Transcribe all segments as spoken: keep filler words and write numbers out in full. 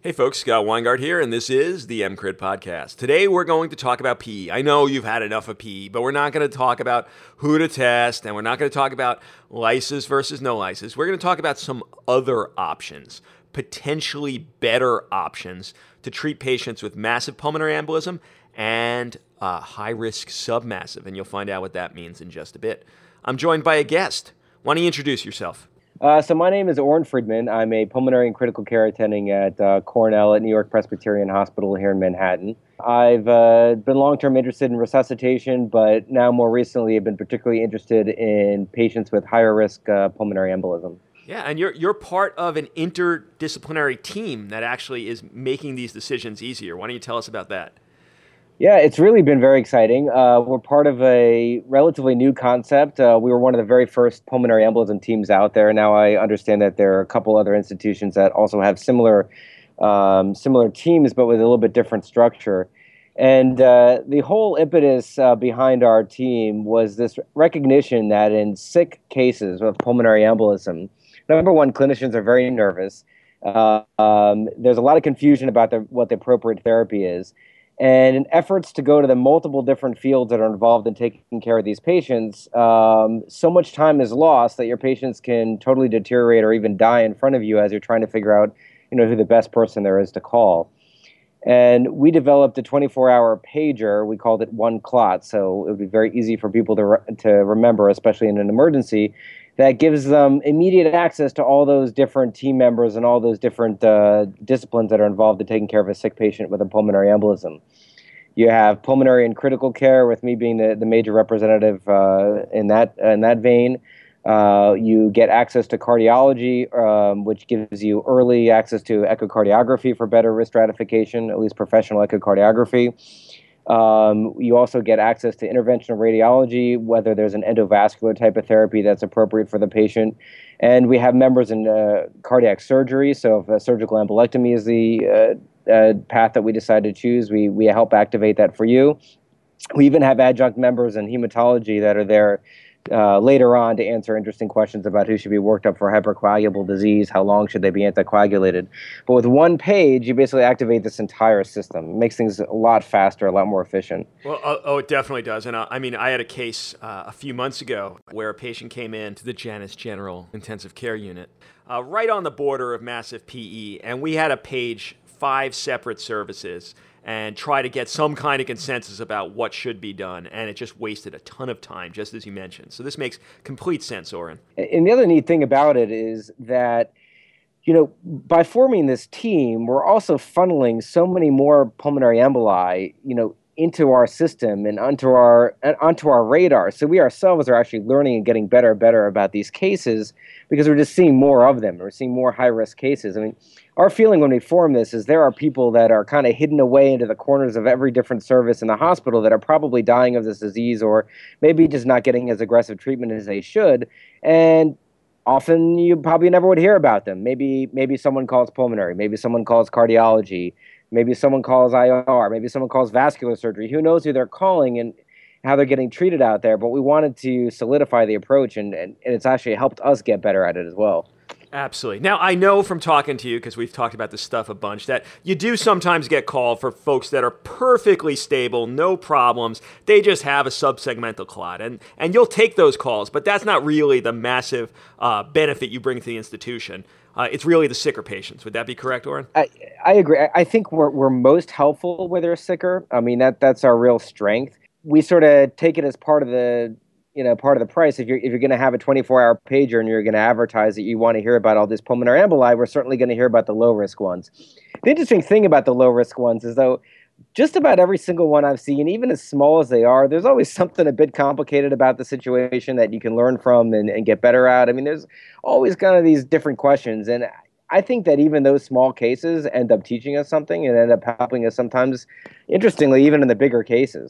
Hey folks, Scott Weingart here, and this is the M C R I D podcast. Today we're going to talk about P E. I know you've had enough of P E, but we're not going to talk about who to test, and we're not going to talk about lysis versus no lysis. We're going to talk about some other options, potentially better options to treat patients with massive pulmonary embolism and uh, high-risk submassive, and you'll find out what that means in just a bit. I'm joined by a guest. Why don't you introduce yourself? Uh, so my name is Oren Friedman. I'm a pulmonary and critical care attending at uh, Cornell at New York Presbyterian Hospital here in Manhattan. I've uh, been long-term interested in resuscitation, but now more recently have been particularly interested in patients with higher risk uh, pulmonary embolism. Yeah, and you're you're part of an interdisciplinary team that actually is making these decisions easier. Why don't you tell us about that? Yeah, it's really been very exciting. Uh, we're part of a relatively new concept. Uh, we were one of the very first pulmonary embolism teams out there. Now I understand that there are a couple other institutions that also have similar um, similar teams, but with a little bit different structure. And uh, the whole impetus uh, behind our team was this recognition that in sick cases of pulmonary embolism, number one, clinicians are very nervous. Uh, um, there's a lot of confusion about the, what the appropriate therapy is. And in efforts to go to the multiple different fields that are involved in taking care of these patients, um, so much time is lost that your patients can totally deteriorate or even die in front of you as you're trying to figure out, you know, who the best person there is to call. And we developed a twenty-four hour pager. We called it One Clot, so it would be very easy for people to re- to remember, especially in an emergency. That gives them immediate access to all those different team members and all those different uh, disciplines that are involved in taking care of a sick patient with a pulmonary embolism. You have pulmonary and critical care, with me being the, the major representative uh, in that in that vein. Uh, you get access to cardiology, um, which gives you early access to echocardiography for better risk stratification, at least professional echocardiography. Um, you also get access to interventional radiology, whether there's an endovascular type of therapy that's appropriate for the patient. And we have members in uh, cardiac surgery, so if a surgical embolectomy is the uh, uh, path that we decide to choose, we, we help activate that for you. We even have adjunct members in hematology that are there Uh, later on to answer interesting questions about who should be worked up for hypercoagulable disease, how long should they be anticoagulated. But with one page, you basically activate this entire system. It makes things a lot faster, a lot more efficient. Well, oh, oh it definitely does. And uh, I mean, I had a case uh, a few months ago where a patient came in to the Janus General Intensive Care Unit, uh, right on the border of massive P E, and we had to page five separate services and try to get some kind of consensus about what should be done. And it just wasted a ton of time, just as you mentioned. So this makes complete sense, Oren. And the other neat thing about it is that, you know, by forming this team, we're also funneling so many more pulmonary emboli, you know, into our system and onto our and onto our radar. So we ourselves are actually learning and getting better and better about these cases because we're just seeing more of them. We're seeing more high-risk cases. I mean, our feeling when we form this is there are people that are kind of hidden away into the corners of every different service in the hospital that are probably dying of this disease or maybe just not getting as aggressive treatment as they should. And often you probably never would hear about them. Maybe maybe someone calls pulmonary, maybe someone calls cardiology, maybe someone calls I R, maybe someone calls vascular surgery. Who knows who they're calling and how they're getting treated out there. But we wanted to solidify the approach, and, and, and it's actually helped us get better at it as well. Absolutely. Now, I know from talking to you, because we've talked about this stuff a bunch, that you do sometimes get called for folks that are perfectly stable, no problems. They just have a subsegmental clot. And, and you'll take those calls, but that's not really the massive uh, benefit you bring to the institution. Uh, it's really the sicker patients. Would that be correct, Oren? I, I agree. I think we're, we're most helpful where they're sicker. I mean, that that's our real strength. We sort of take it as part of the you know, part of the price. If you're if you're going to have a twenty-four hour pager and you're going to advertise that you want to hear about all this pulmonary emboli, we're certainly going to hear about the low risk ones. The interesting thing about the low risk ones is, though, just about every single one I've seen, even as small as they are, there's always something a bit complicated about the situation that you can learn from and, and get better at. I mean, there's always kind of these different questions. And I think that even those small cases end up teaching us something and end up helping us sometimes, interestingly, even in the bigger cases.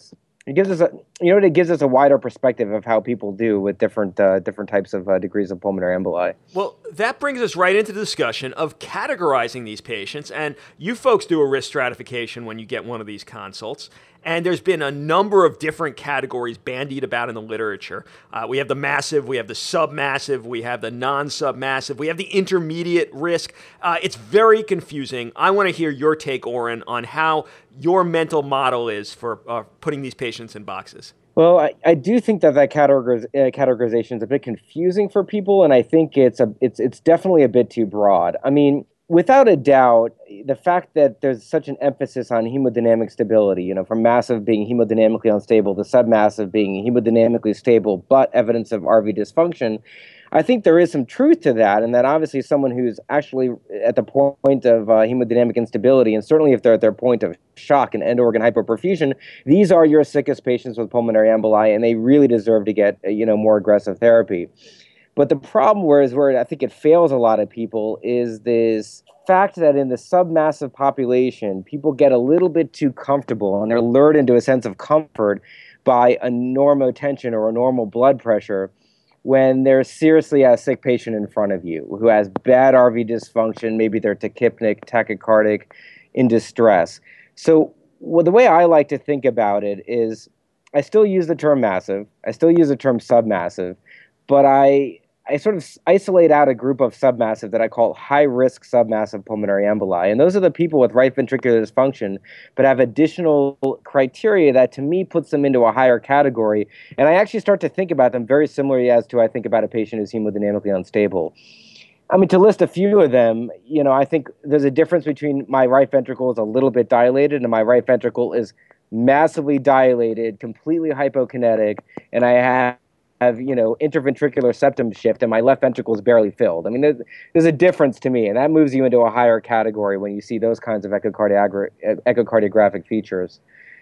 It gives us a, you know, it gives us a wider perspective of how people do with different uh, different types of uh, degrees of pulmonary emboli. Well, that brings us right into the discussion of categorizing these patients. And you folks do a risk stratification when you get one of these consults. And there's been a number of different categories bandied about in the literature. Uh, we have the massive, we have the submassive, we have the non-submassive, we have the intermediate risk. Uh, it's very confusing. I want to hear your take, Oren, on how your mental model is for uh, putting these patients in boxes. Well, I, I do think that that categoriz- uh, categorization is a bit confusing for people, and I think it's a it's it's definitely a bit too broad. I mean, without a doubt, the fact that there's such an emphasis on hemodynamic stability, you know, from massive being hemodynamically unstable to submassive being hemodynamically stable, but evidence of R V dysfunction, I think there is some truth to that, and that obviously someone who's actually at the point of uh, hemodynamic instability, and certainly if they're at their point of shock and end-organ hypoperfusion, these are your sickest patients with pulmonary emboli, and they really deserve to get, you know, more aggressive therapy. But the problem where is where I think it fails a lot of people is this fact that in the submassive population, people get a little bit too comfortable and they're lured into a sense of comfort by a normotension or a normal blood pressure when there's seriously a sick patient in front of you who has bad R V dysfunction, maybe they're tachypnic, tachycardic, in distress. So well, the way I like to think about it is I still use the term massive, I still use the term submassive, but I I sort of isolate out a group of submassive that I call high-risk submassive pulmonary emboli. And those are the people with right ventricular dysfunction, but have additional criteria that, to me, puts them into a higher category. And I actually start to think about them very similarly as to I think about a patient who's hemodynamically unstable. I mean, to list a few of them, you know, I think there's a difference between my right ventricle is a little bit dilated and my right ventricle is massively dilated, completely hypokinetic, and I have have, you know, interventricular septum shift and my left ventricle is barely filled. I mean, there's, there's a difference to me, and that moves you into a higher category when you see those kinds of echocardiogra- echocardiographic features.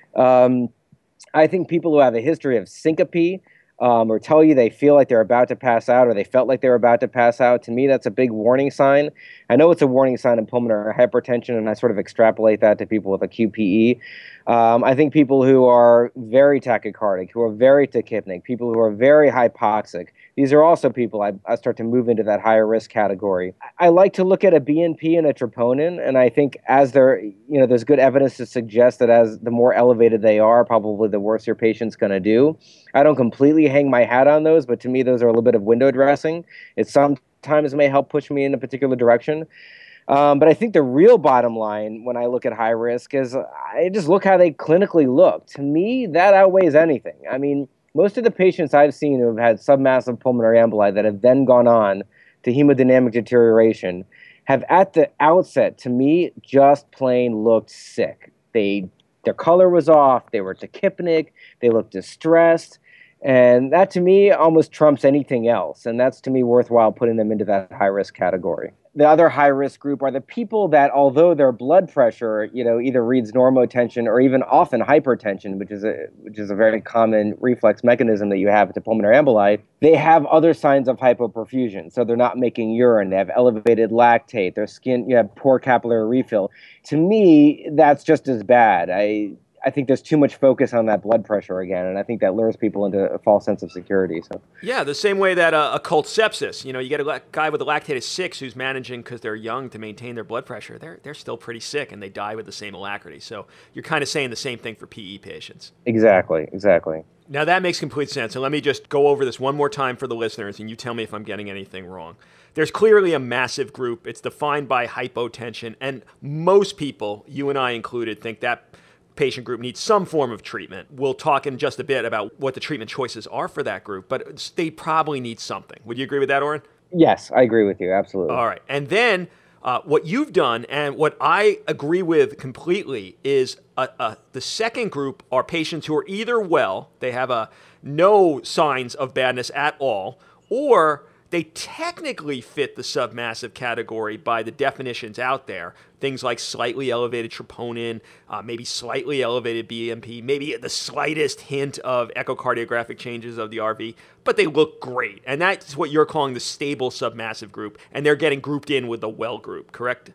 Um, I think people who have a history of syncope um, or tell you they feel like they're about to pass out or they felt like they were about to pass out, to me, that's a big warning sign. I know it's a warning sign in pulmonary hypertension, and I sort of extrapolate that to people with a Q P E. Um, I think people who are very tachycardic, who are very tachypnic, people who are very hypoxic, these are also people I, I start to move into that higher risk category. I, I like to look at a B N P and a troponin, and I think as there, you know, there's good evidence to suggest that as the more elevated they are, probably the worse your patient's going to do. I don't completely hang my hat on those, but to me, those are a little bit of window dressing. It sometimes may help push me in a particular direction. Um, but I think the real bottom line when I look at high risk is I just look how they clinically look. To me, that outweighs anything. I mean, most of the patients I've seen who have had submassive pulmonary emboli that have then gone on to hemodynamic deterioration have at the outset, to me, just plain looked sick. They, their color was off, they were tachypnic, they looked distressed. And that, to me, almost trumps anything else. And that's, to me, worthwhile putting them into that high-risk category. The other high-risk group are the people that, although their blood pressure, you know, either reads normotension or even often hypertension, which is a which is a very common reflex mechanism that you have to pulmonary emboli, they have other signs of hypoperfusion. So they're not making urine. They have elevated lactate. Their skin, you have poor capillary refill. To me, that's just as bad. I I think there's too much focus on that blood pressure again, and I think that lures people into a false sense of security. So yeah, the same way that uh, occult sepsis, you know, you get a la- guy with a lactate of six who's managing because they're young to maintain their blood pressure. They're they're still pretty sick, and they die with the same alacrity. So you're kind of saying the same thing for P E patients. Exactly, exactly. Now that makes complete sense. And let me just go over this one more time for the listeners, and you tell me if I'm getting anything wrong. There's clearly a massive group. It's defined by hypotension, and most people, you and I included, think that patient group needs some form of treatment. We'll talk in just a bit about what the treatment choices are for that group, but they probably need something. Would you agree with that, Oren? Yes, I agree with you. Absolutely. All right. And then uh, what you've done and what I agree with completely is uh, uh, the second group are patients who are either well, they have uh, no signs of badness at all, or they technically fit the submassive category by the definitions out there. Things like slightly elevated troponin, uh, maybe slightly elevated B M P, maybe the slightest hint of echocardiographic changes of the R V, but they look great. And that's what you're calling the stable submassive group, and they're getting grouped in with the well group, correct?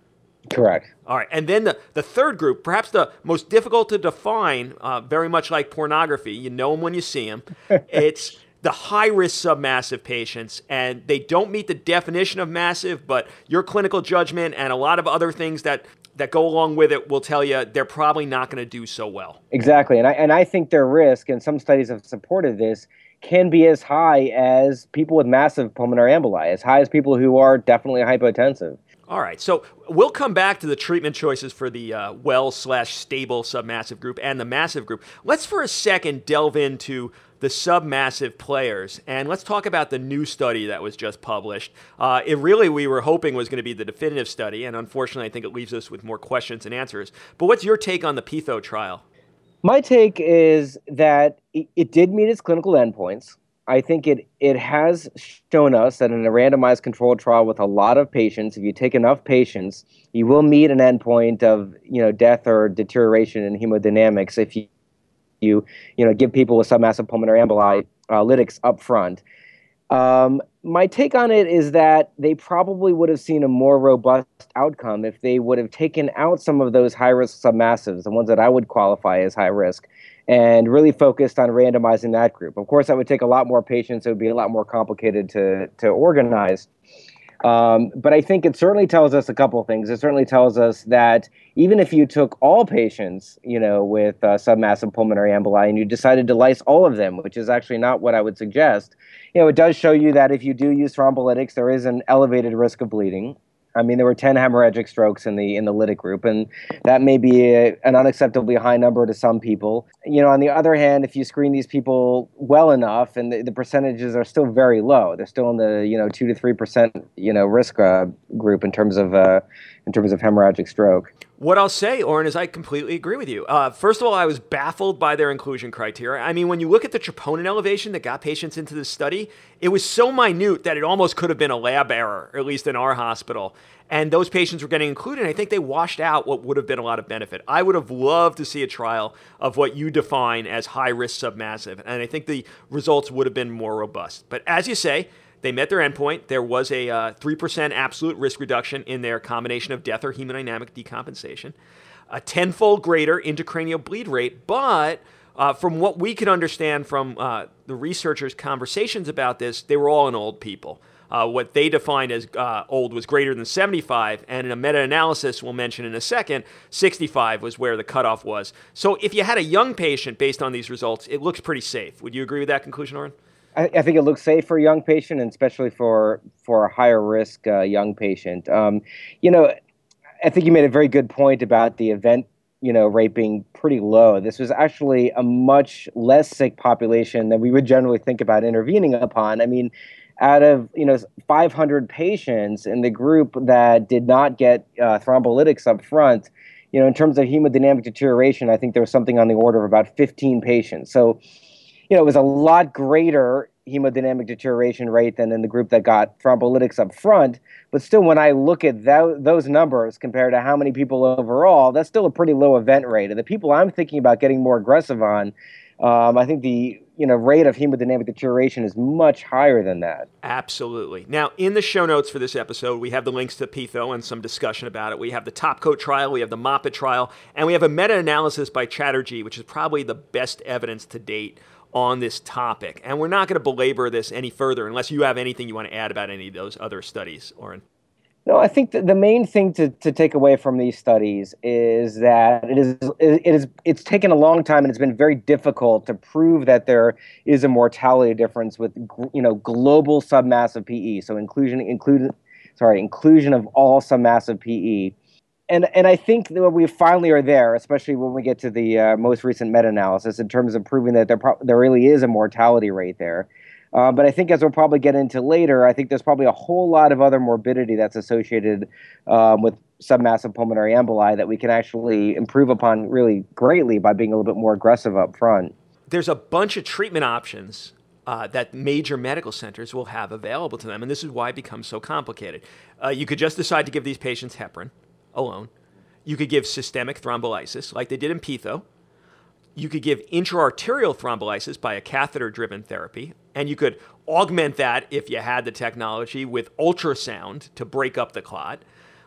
Correct. All right. And then the, the third group, perhaps the most difficult to define, uh, very much like pornography. You know them when you see them. It's the high-risk submassive patients, and they don't meet the definition of massive, but your clinical judgment and a lot of other things that, that go along with it will tell you they're probably not going to do so well. Exactly. And I, and I think their risk, and some studies have supported this, can be as high as people with massive pulmonary emboli, as high as people who are definitely hypotensive. All right, so we'll come back to the treatment choices for the uh, well slash stable submassive group and the massive group. Let's for a second delve into the submassive players, and let's talk about the new study that was just published. Uh, it really, we were hoping was going to be the definitive study, and unfortunately I think it leaves us with more questions than answers. But what's your take on the PITHO trial? My take is that it, it did meet its clinical endpoints. I think it it has shown us that in a randomized controlled trial with a lot of patients, if you take enough patients, you will meet an endpoint of, you know, death or deterioration in hemodynamics if you you you know give people with submassive pulmonary emboli uh, lytics up front. Um, my take on it is that they probably would have seen a more robust outcome if they would have taken out some of those high-risk submassives, the ones that I would qualify as high risk, and really focused on randomizing that group. Of course, that would take a lot more patients. It would be a lot more complicated to, to organize. Um, but I think it certainly tells us a couple of things. It certainly tells us that even if you took all patients, you know, with uh, submassive pulmonary emboli and you decided to lyse all of them, which is actually not what I would suggest, you know, it does show you that if you do use thrombolytics, there is an elevated risk of bleeding. I mean, there were ten hemorrhagic strokes in the in the lytic group, and that may be a, an unacceptably high number to some people. You know, on the other hand, if you screen these people well enough, and the, the percentages are still very low, they're still in the you know two to three percent you know risk uh, group in terms of uh, in terms of hemorrhagic stroke. What I'll say, Oren, is I completely agree with you. Uh, first of all, I was baffled by their inclusion criteria. I mean, when you look at the troponin elevation that got patients into this study, it was so minute that it almost could have been a lab error, at least in our hospital. And those patients were getting included, and I think they washed out what would have been a lot of benefit. I would have loved to see a trial of what you define as high-risk submassive, and I think the results would have been more robust. But as you say, they met their endpoint. There was a uh, three percent absolute risk reduction in their combination of death or hemodynamic decompensation, a tenfold greater intracranial bleed rate, but uh, from what we could understand from uh, the researchers' conversations about this, they were all in old people. Uh, what they defined as uh, old was greater than seventy-five, and in a meta-analysis we'll mention in a second, sixty-five was where the cutoff was. So if you had a young patient based on these results, it looks pretty safe. Would you agree with that conclusion, Oren? I, I think it looks safe for a young patient, and especially for for a higher risk uh, young patient. Um, you know, I think you made a very good point about the event, you know, rate being pretty low. This was actually a much less sick population than we would generally think about intervening upon. I mean, out of, you know, five hundred patients in the group that did not get uh, thrombolytics up front, you know, in terms of hemodynamic deterioration, I think there was something on the order of about fifteen patients. So, you know, it was a lot greater hemodynamic deterioration rate than in the group that got thrombolytics up front. But still, when I look at th- those numbers compared to how many people overall, that's still a pretty low event rate. And the people I'm thinking about getting more aggressive on, um, I think the you know rate of hemodynamic deterioration is much higher than that. Absolutely. Now, in the show notes for this episode, we have the links to PITHO and some discussion about it. We have the Topcoat trial, we have the Moffitt trial, and we have a meta-analysis by Chatterjee, which is probably the best evidence to date on this topic. And we're not going to belabor this any further unless you have anything you want to add about any of those other studies, Oren. No, I think that the main thing to, to take away from these studies is that it is it is it's taken a long time and it's been very difficult to prove that there is a mortality difference with you know global submassive P E. So inclusion include sorry inclusion of all submassive P E. And and I think that we finally are there, especially when we get to the uh, most recent meta-analysis in terms of proving that there pro- there really is a mortality rate there. Uh, but I think as we'll probably get into later, I think there's probably a whole lot of other morbidity that's associated um, with submassive pulmonary emboli that we can actually improve upon really greatly by being a little bit more aggressive up front. There's a bunch of treatment options uh, that major medical centers will have available to them, and this is why it becomes so complicated. Uh, you could just decide to give these patients heparin alone. You could give systemic thrombolysis like they did in PITHO. You could give intra-arterial thrombolysis by a catheter-driven therapy, and you could augment that if you had the technology with ultrasound to break up the clot.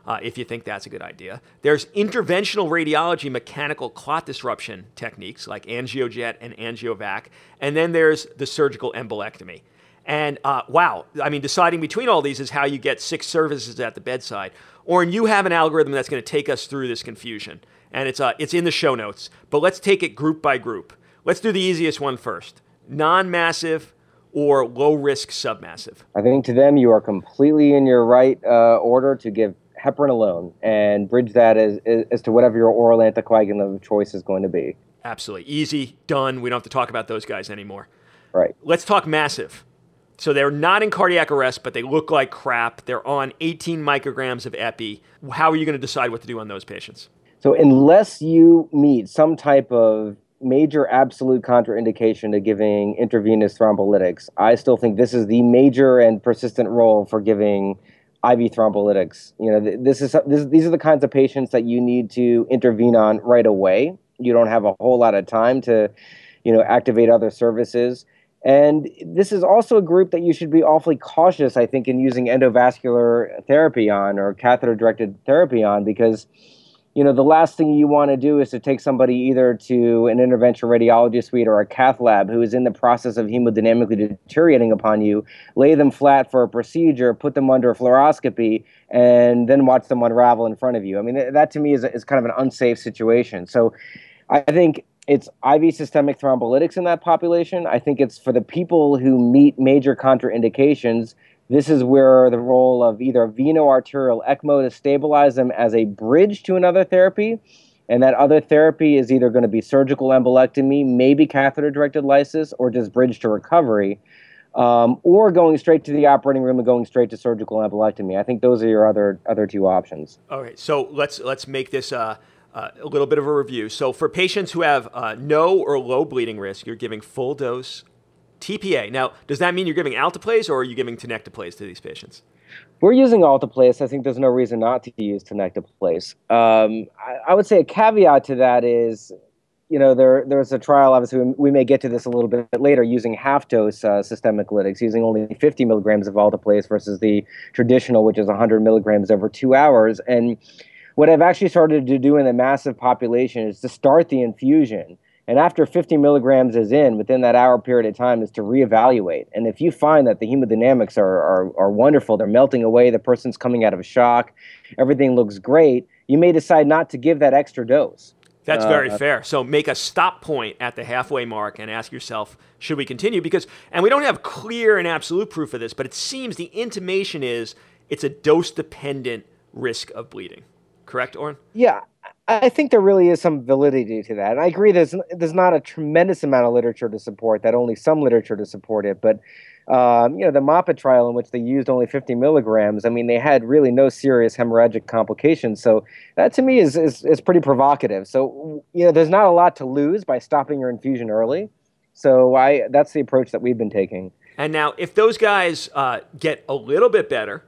uh, if you think that's a good idea. There's interventional radiology mechanical clot disruption techniques like angiojet and angiovac. And then there's the surgical embolectomy. And uh, wow, I mean, deciding between all these is how you get six services at the bedside. Oren, you have an algorithm that's going to take us through this confusion. And it's uh, it's in the show notes. But let's take it group by group. Let's do the easiest one first. Non-massive or low-risk submassive? I think to them you are completely in your right uh, order to give heparin alone and bridge that as, as to whatever your oral anticoagulant of choice is going to be. Absolutely. Easy, done. We don't have to talk about those guys anymore. Right. Let's talk massive. So they're not in cardiac arrest, but they look like crap. They're on eighteen micrograms of epi. How are you going to decide what to do on those patients? So unless you meet some type of major absolute contraindication to giving intravenous thrombolytics, I still think this is the major and persistent role for giving I V thrombolytics. You know, this is this, these are the kinds of patients that you need to intervene on right away. You don't have a whole lot of time to, you know, activate other services. And this is also a group that you should be awfully cautious, I think, in using endovascular therapy on or catheter-directed therapy on, because, you know, the last thing you want to do is to take somebody either to an interventional radiology suite or a cath lab who is in the process of hemodynamically deteriorating upon you, lay them flat for a procedure, put them under a fluoroscopy, and then watch them unravel in front of you. I mean, that to me is, is kind of an unsafe situation. So I think it's I V systemic thrombolytics in that population. I think it's for the people who meet major contraindications. This is where the role of either veno-arterial ECMO to stabilize them as a bridge to another therapy, and that other therapy is either going to be surgical embolectomy, maybe catheter-directed lysis, or just bridge to recovery, um, or going straight to the operating room and going straight to surgical embolectomy. I think those are your other other two options. All right, so let's let's make this uh, uh, a little bit of a review. So for patients who have uh, no or low bleeding risk, you're giving full dose T P A. Now, does that mean you're giving alteplase or are you giving tenecteplase to these patients? We're using alteplase. I think there's no reason not to use tenecteplase. Um, I, I would say a caveat to that is, you know, there there's a trial, obviously, we, we may get to this a little bit later, using half-dose uh, systemic lytics, using only fifty milligrams of alteplase versus the traditional, which is one hundred milligrams over two hours. And what I've actually started to do in the massive population is to start the infusion. And after fifty milligrams is in, within that hour period of time, is to reevaluate. And if you find that the hemodynamics are, are, are wonderful, they're melting away, the person's coming out of shock, everything looks great, you may decide not to give that extra dose. That's very uh, fair. So make a stop point at the halfway mark and ask yourself, should we continue? Because, and we don't have clear and absolute proof of this, but it seems the intimation is it's a dose-dependent risk of bleeding. Correct, Oren? Yeah. I think there really is some validity to that. And I agree there's, there's not a tremendous amount of literature to support that, only some literature to support it. But, um, you know, the Moffitt trial in which they used only fifty milligrams, I mean, they had really no serious hemorrhagic complications. So that to me is, is, is pretty provocative. So, you know, there's not a lot to lose by stopping your infusion early. So I that's the approach that we've been taking. And now if those guys uh, get a little bit better,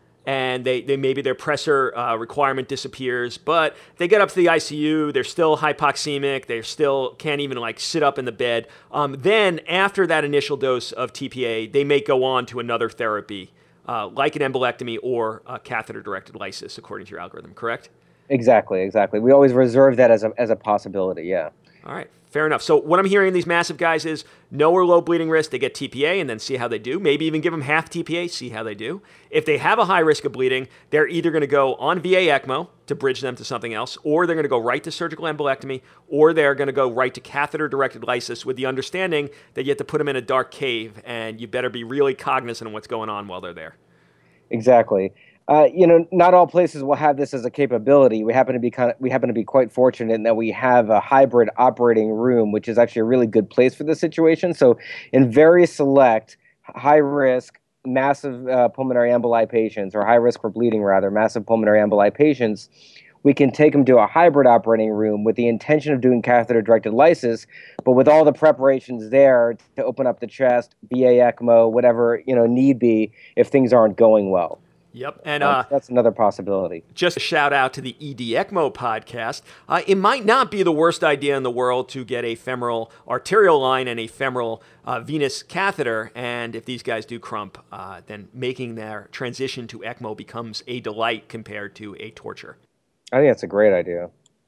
and they, they maybe their pressor uh, requirement disappears, but they get up to the I C U, they're still hypoxemic, they still can't even like sit up in the bed. Um, then after that initial dose of T P A, they may go on to another therapy, uh, like an embolectomy or a catheter-directed lysis, according to your algorithm, correct? Exactly, exactly. We always reserve that as a as a possibility, yeah. All right, fair enough. So what I'm hearing in these massive guys is no or low bleeding risk, they get T P A and then see how they do. Maybe even give them half T P A, see how they do. If they have a high risk of bleeding, they're either going to go on V A ECMO to bridge them to something else, or they're going to go right to surgical embolectomy, or they're going to go right to catheter-directed lysis with the understanding that you have to put them in a dark cave and you better be really cognizant of what's going on while they're there. Exactly. Uh, you know, not all places will have this as a capability. We happen to be kind of, we happen to be quite fortunate in that we have a hybrid operating room, which is actually a really good place for this situation. So, in very select, high risk, massive uh, pulmonary emboli patients, or high risk for bleeding rather, massive pulmonary emboli patients, we can take them to a hybrid operating room with the intention of doing catheter-directed lysis, but with all the preparations there to open up the chest, V A ECMO, whatever you know need be if things aren't going well. Yep. And uh, uh, that's another possibility. Just a shout out to the E D ECMO podcast. Uh, it might not be the worst idea in the world to get a femoral arterial line and a femoral uh, venous catheter. And if these guys do crump, uh, then making their transition to ECMO becomes a delight compared to a torture. I think that's a great idea.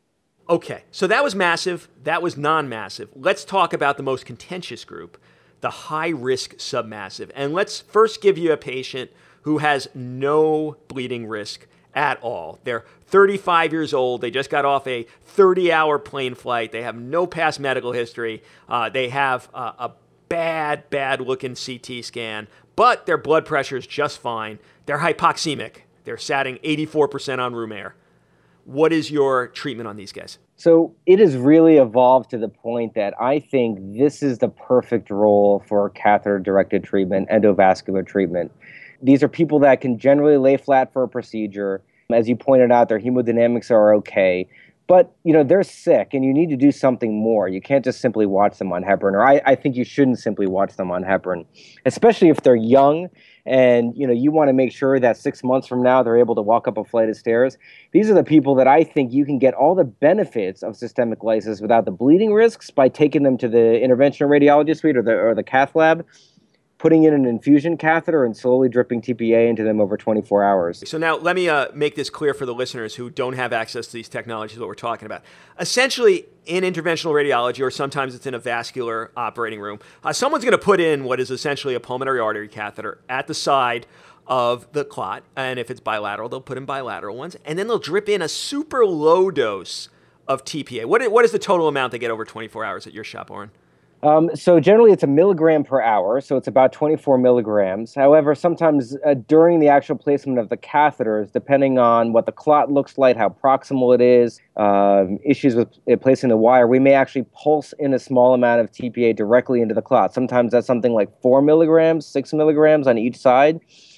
Okay, so that was massive. That was non-massive. Let's talk about the most contentious group, the high-risk submassive. And let's first give you a patient who has no bleeding risk at all. They're thirty-five years old. They just got off a thirty-hour plane flight. They have no past medical history. Uh, they have uh, a bad, bad-looking C T scan, but their blood pressure is just fine. They're hypoxemic. They're satting eighty-four percent on room air. What is your treatment on these guys? So it has really evolved to the point that I think this is the perfect role for catheter-directed treatment, endovascular treatment. These are people that can generally lay flat for a procedure. As you pointed out, their hemodynamics are okay. But, you know, they're sick and you need to do something more. You can't just simply watch them on heparin, or I, I think you shouldn't simply watch them on heparin, especially if they're young and, you know, you want to make sure that six months from now they're able to walk up a flight of stairs. These are the people that I think you can get all the benefits of systemic lysis without the bleeding risks by taking them to the interventional radiology suite or the, or the cath lab, putting in an infusion catheter and slowly dripping T P A into them over twenty-four hours. So now let me uh, make this clear for the listeners who don't have access to these technologies, what we're talking about. Essentially, in interventional radiology, or sometimes it's in a vascular operating room, uh, someone's going to put in what is essentially a pulmonary artery catheter at the side of the clot. And if it's bilateral, they'll put in bilateral ones. And then they'll drip in a super low dose of T P A. What is, what is the total amount they get over twenty-four hours at your shop, Oren? Um, so generally it's a milligram per hour, so it's about twenty-four milligrams. However, sometimes uh, during the actual placement of the catheters, depending on what the clot looks like, how proximal it is, um, issues with it placing the wire, we may actually pulse in a small amount of T P A directly into the clot. Sometimes that's something like four milligrams, six milligrams on each side.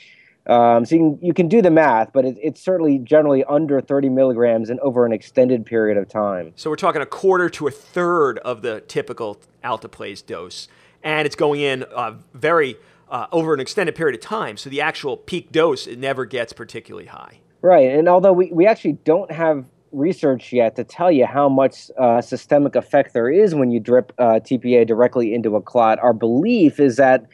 Um, so you can, you can do the math, but it, it's certainly generally under thirty milligrams and over an extended period of time. So we're talking a quarter to a third of the typical alteplase dose, and it's going in uh, very uh, over an extended period of time. So the actual peak dose, it never gets particularly high. Right, and although we, we actually don't have research yet to tell you how much uh, systemic effect there is when you drip uh, T P A directly into a clot, our belief is that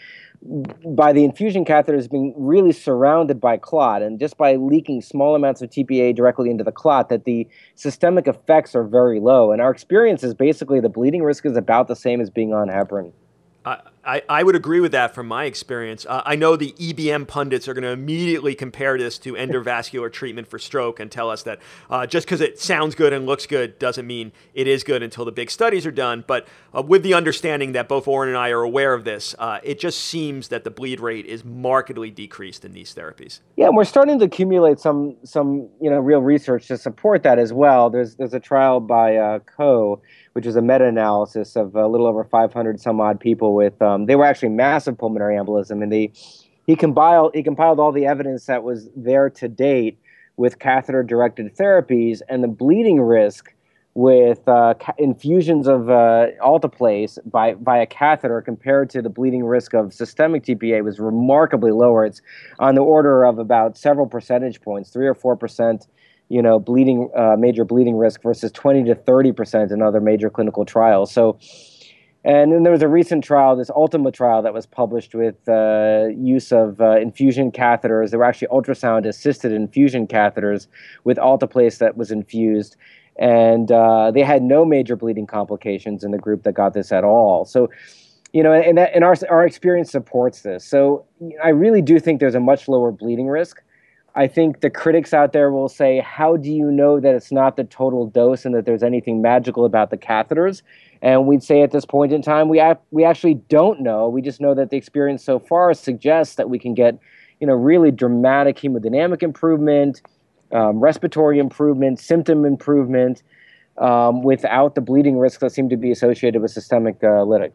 by the infusion catheters being really surrounded by clot and just by leaking small amounts of T P A directly into the clot, that the systemic effects are very low. And our experience is basically the bleeding risk is about the same as being on heparin. Uh, I, I would agree with that from my experience. Uh, I know the E B M pundits are going to immediately compare this to endovascular treatment for stroke and tell us that uh, just because it sounds good and looks good doesn't mean it is good until the big studies are done. But uh, with the understanding that both Oren and I are aware of this, uh, it just seems that the bleed rate is markedly decreased in these therapies. Yeah, and we're starting to accumulate some some you know real research to support that as well. There's there's a trial by uh, Coe, which is a meta-analysis of a little over five hundred some odd people with, um, they were actually massive pulmonary embolism, and they, he compiled he compiled all the evidence that was there to date with catheter-directed therapies, and the bleeding risk with uh, ca- infusions of uh, alteplase by, by a catheter compared to the bleeding risk of systemic T P A was remarkably lower. It's on the order of about several percentage points, three or four percent you know, bleeding, uh, major bleeding risk versus twenty to thirty percent in other major clinical trials. So, and then there was a recent trial, this Ultima trial that was published with uh, use of uh, infusion catheters. There were actually ultrasound-assisted infusion catheters with alteplase that was infused. And uh, they had no major bleeding complications in the group that got this at all. So, you know, and, that, and our, our experience supports this. So I really do think there's a much lower bleeding risk. I think the critics out there will say, how do you know that it's not the total dose and that there's anything magical about the catheters? And we'd say at this point in time, we ac- we actually don't know. We just know that the experience so far suggests that we can get, you know, really dramatic hemodynamic improvement, um, respiratory improvement, symptom improvement, um, without the bleeding risks that seem to be associated with systemic uh, lytic.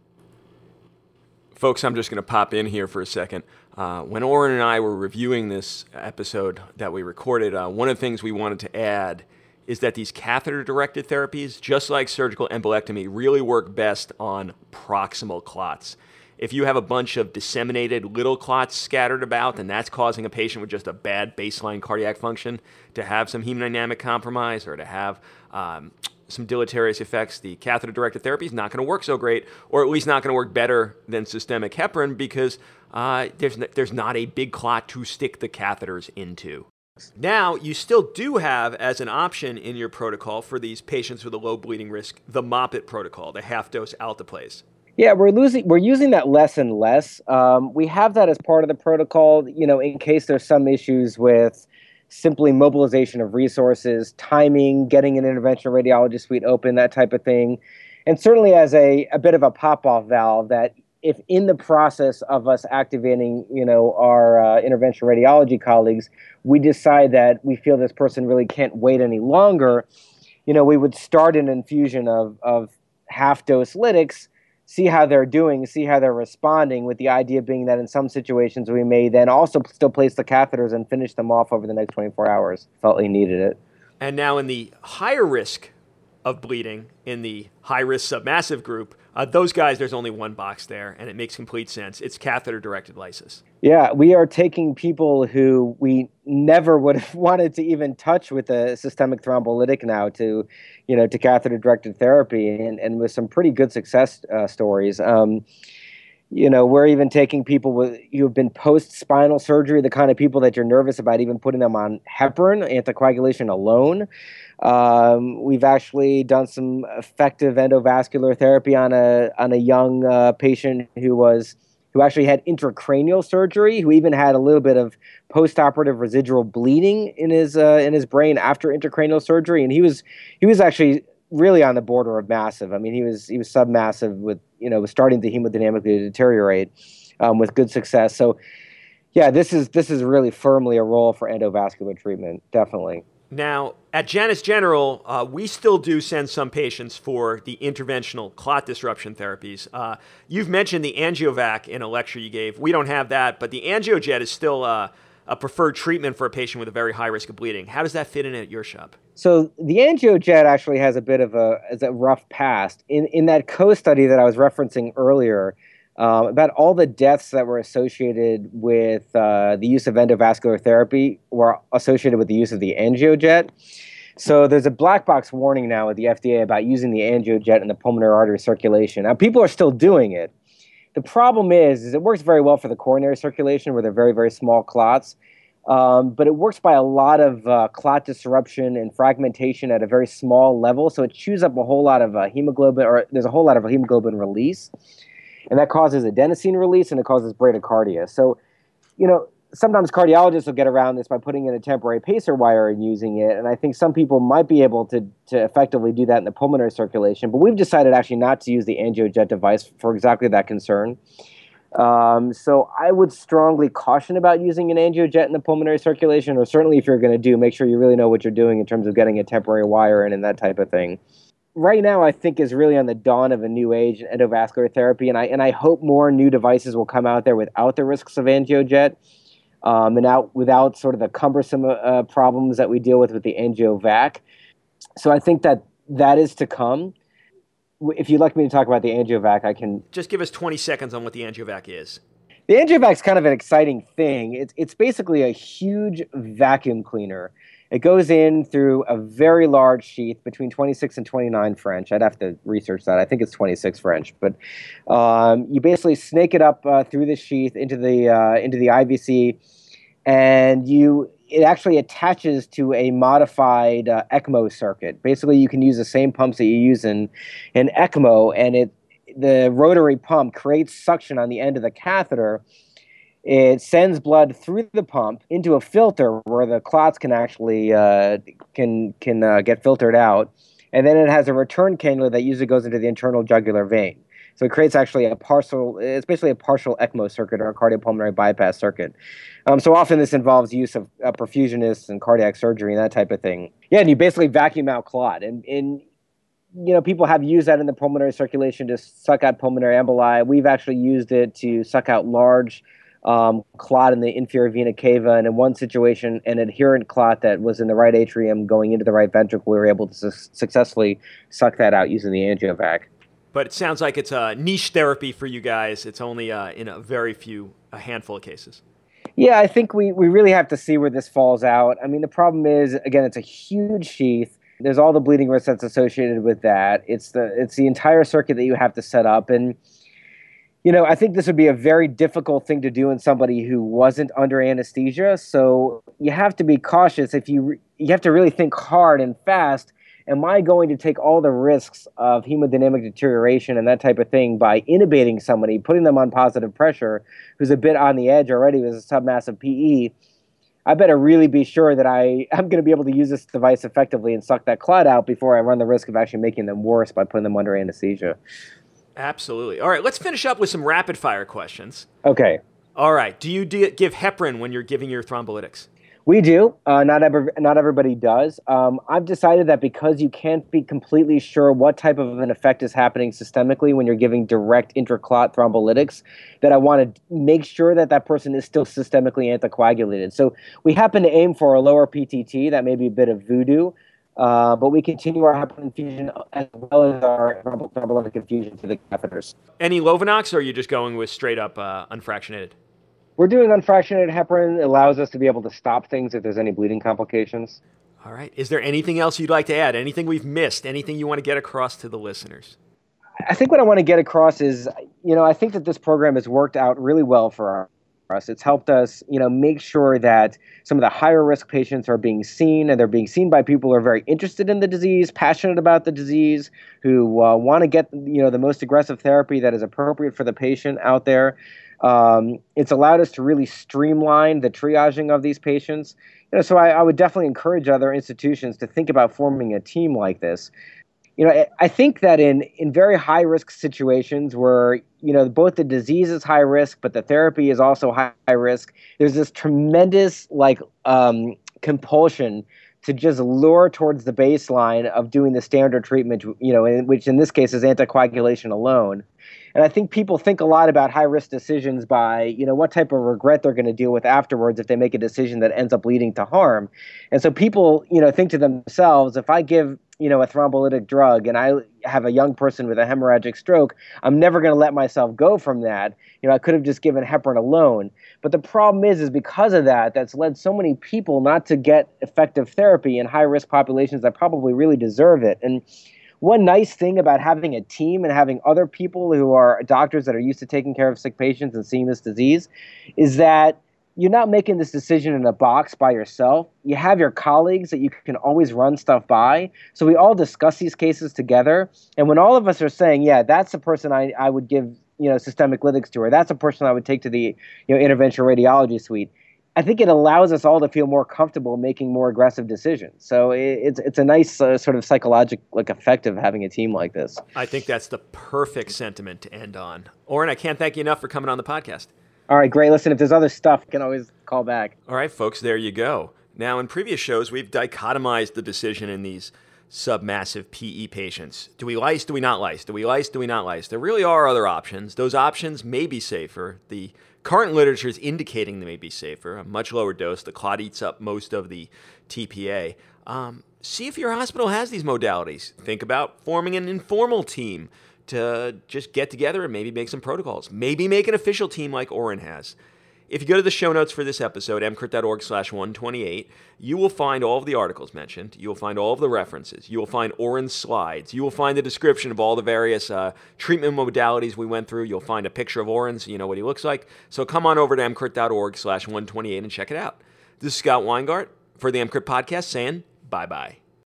Folks, I'm just going to pop in here for a second. Uh, when Oren and I were reviewing this episode that we recorded, uh, one of the things we wanted to add is that these catheter-directed therapies, just like surgical embolectomy, really work best on proximal clots. If you have a bunch of disseminated little clots scattered about, then that's causing a patient with just a bad baseline cardiac function to have some hemodynamic compromise or to have um, some deleterious effects. The catheter-directed therapy is not going to work so great, or at least not going to work better than systemic heparin because uh, there's, there's not a big clot to stick the catheters into. Now, you still do have as an option in your protocol for these patients with a low bleeding risk, the Moffitt protocol, the half-dose alteplase. Yeah, we're losing. We're using that less and less. Um, we have that as part of the protocol, you know, in case there's some issues with simply mobilization of resources, timing, getting an interventional radiology suite open, that type of thing, and certainly as a, a bit of a pop-off valve that if in the process of us activating, you know, our uh, interventional radiology colleagues, we decide that we feel this person really can't wait any longer, you know, we would start an infusion of of half-dose lytics, see how they're doing, see how they're responding, with the idea being that in some situations we may then also still place the catheters and finish them off over the next twenty-four hours. Felt we needed it. And now in the higher risk of bleeding, in the high-risk submassive group, uh, those guys, there's only one box there, and it makes complete sense. It's catheter-directed lysis. Yeah, we are taking people who we never would have wanted to even touch with a systemic thrombolytic now to, you know, to catheter-directed therapy, and, and with some pretty good success uh, stories. Um, you know, we're even taking people with who have been post-spinal surgery, the kind of people that you're nervous about even putting them on heparin, anticoagulation alone. Um, we've actually done some effective endovascular therapy on a on a young uh, patient who was who actually had intracranial surgery, who even had a little bit of postoperative residual bleeding in his uh, in his brain after intracranial surgery, and he was he was actually really on the border of massive. I mean, he was he was submassive with, you know, was starting to hemodynamically deteriorate um, with good success. So, yeah, this is this is really firmly a role for endovascular treatment, definitely. Now, at Janus General, uh, we still do send some patients for the interventional clot disruption therapies. Uh, you've mentioned the AngioVac in a lecture you gave. We don't have that, but the AngioJet is still uh, a preferred treatment for a patient with a very high risk of bleeding. How does that fit in at your shop? So the AngioJet actually has a bit of a, as a rough past. In, in that co-study that I was referencing earlier, Um, about all the deaths that were associated with uh, the use of endovascular therapy were associated with the use of the AngioJet. So there's a black box warning now with the F D A about using the AngioJet in the pulmonary artery circulation. Now, people are still doing it. The problem is, is it works very well for the coronary circulation where they're very, very small clots. Um, but it works by a lot of uh, clot disruption and fragmentation at a very small level. So it chews up a whole lot of uh, hemoglobin, or there's a whole lot of hemoglobin release. And that causes adenosine release, and it causes bradycardia. So, you know, sometimes cardiologists will get around this by putting in a temporary pacer wire and using it. And I think some people might be able to, to effectively do that in the pulmonary circulation. But we've decided actually not to use the AngioJet device for exactly that concern. Um, so I would strongly caution about using an AngioJet in the pulmonary circulation, or certainly if you're going to do, make sure you really know what you're doing in terms of getting a temporary wire in and that type of thing. Right now, I think is really on the dawn of a new age in endovascular therapy, and I and I hope more new devices will come out there without the risks of AngioJet, um, and out without sort of the cumbersome uh, problems that we deal with with the AngioVac. So I think that that is to come. If you'd like me to talk about the AngioVac, I can. Just give us twenty seconds on what the AngioVac is. The AngioVac is kind of an exciting thing. It's it's basically a huge vacuum cleaner. It goes in through a very large sheath between twenty-six and twenty-nine French. I'd have to research that. I think it's twenty-six French. But um, you basically snake it up uh, through the sheath into the uh, into the I V C, and you it actually attaches to a modified uh, ECMO circuit. Basically, you can use the same pumps that you use in in ECMO, and it the rotary pump creates suction on the end of the catheter. It sends blood through the pump into a filter where the clots can actually uh, can can uh, get filtered out, and then it has a return cannula that usually goes into the internal jugular vein. So it creates actually a partial, it's basically a partial ECMO circuit or a cardiopulmonary bypass circuit. Um, so often this involves use of uh, perfusionists and cardiac surgery and that type of thing. Yeah, and you basically vacuum out clot, and and you know people have used that in the pulmonary circulation to suck out pulmonary emboli. We've actually used it to suck out large Um, clot in the inferior vena cava, and in one situation, an adherent clot that was in the right atrium going into the right ventricle. We were able to su- successfully suck that out using the AngioVac. But it sounds like it's a niche therapy for you guys. It's only uh, in a very few, a handful of cases. Yeah, I think we, we really have to see where this falls out. I mean, the problem is, again, it's a huge sheath. There's all the bleeding risk that's associated with that. It's the it's the entire circuit that you have to set up. And, you know, I think this would be a very difficult thing to do in somebody who wasn't under anesthesia. So you have to be cautious. If you you have to really think hard and fast. Am I going to take all the risks of hemodynamic deterioration and that type of thing by intubating somebody, putting them on positive pressure, who's a bit on the edge already with a submassive P E? I better really be sure that I, I'm going to be able to use this device effectively and suck that clot out before I run the risk of actually making them worse by putting them under anesthesia. Absolutely. All right, let's finish up with some rapid fire questions. Okay. All right. Do you d- give heparin when you're giving your thrombolytics? We do. Uh, not every, not everybody does. Um, I've decided that because you can't be completely sure what type of an effect is happening systemically when you're giving direct intraclot thrombolytics, that I want to make sure that that person is still systemically anticoagulated. So we happen to aim for a lower P T T. That may be a bit of voodoo, uh, but we continue our heparin infusion as well as our thrombolytic infusion to the catheters. Any Lovenox, or are you just going with straight up uh, unfractionated? We're doing unfractionated heparin. It allows us to be able to stop things if there's any bleeding complications. All right. Is there anything else you'd like to add? Anything we've missed? Anything you want to get across to the listeners? I think what I want to get across is, you know, I think that this program has worked out really well for us. It's helped us, you know, make sure that some of the higher risk patients are being seen, and they're being seen by people who are very interested in the disease, passionate about the disease, who uh, want to get, you know, the most aggressive therapy that is appropriate for the patient out there. Um, it's allowed us to really streamline the triaging of these patients. You know, so I, I would definitely encourage other institutions to think about forming a team like this. You know, I, I think that in, in very high risk situations where, you know, both the disease is high risk, but the therapy is also high, high risk, there's this tremendous like um, compulsion to just lure towards the baseline of doing the standard treatment, you know, in, which in this case is anticoagulation alone. And I think people think a lot about high-risk decisions by, you know, what type of regret they're going to deal with afterwards if they make a decision that ends up leading to harm. And so people, you know, think to themselves, if I give, you know, a thrombolytic drug and I have a young person with a hemorrhagic stroke, I'm never going to let myself go from that. You know, I could have just given heparin alone. But the problem is, is because of that, that's led so many people not to get effective therapy in high-risk populations that probably really deserve it. And one nice thing about having a team and having other people who are doctors that are used to taking care of sick patients and seeing this disease is that you're not making this decision in a box by yourself. You have your colleagues that you can always run stuff by. So we all discuss these cases together. And when all of us are saying, yeah, that's the person I, I would give, you know, systemic lytics to, or that's a person I would take to the, you know, interventional radiology suite, I think it allows us all to feel more comfortable making more aggressive decisions. So it, it's it's a nice uh, sort of psychological like effect of having a team like this. I think that's the perfect sentiment to end on. Oren, I can't thank you enough for coming on the podcast. All right, great. Listen, if there's other stuff, you can always call back. All right, folks, there you go. Now, in previous shows, we've dichotomized the decision in these submassive P E patients. Do we lyse? Do we not lyse? Do we lyse? Do we not lyse? There really are other options. Those options may be safer. The current literature is indicating they may be safer. A much lower dose. The clot eats up most of the T P A. Um, see if your hospital has these modalities. Think about forming an informal team to just get together and maybe make some protocols. Maybe make an official team like Oren has. If you go to the show notes for this episode, emcrit.org slash 128, you will find all of the articles mentioned. You will find all of the references. You will find Oren's slides. You will find the description of all the various uh, treatment modalities we went through. You'll find a picture of Oren so you know what he looks like. So come on over to emcrit.org slash 128 and check it out. This is Scott Weingart for the EMCrit Podcast saying bye-bye.